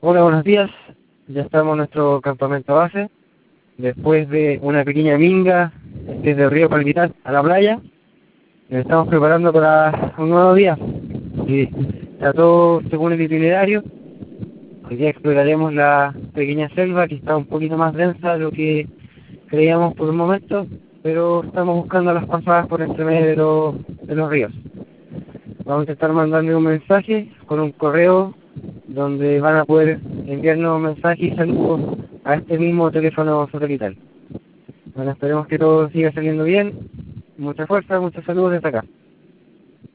Hola, buenos días. Ya estamos en nuestro campamento base. Después de una pequeña minga desde el río Palmital a la playa, nos estamos preparando para un nuevo día. Y está todo según el itinerario. Hoy día exploraremos la pequeña selva que está un poquito más densa de lo que creíamos por un momento, pero estamos buscando las pasadas por entre medio de los ríos. Vamos a intentar mandarle un mensaje con un correo donde van a poder enviarnos mensajes y saludos a este mismo teléfono satelital. Bueno, esperemos que todo siga saliendo bien. Mucha fuerza, muchos saludos desde acá.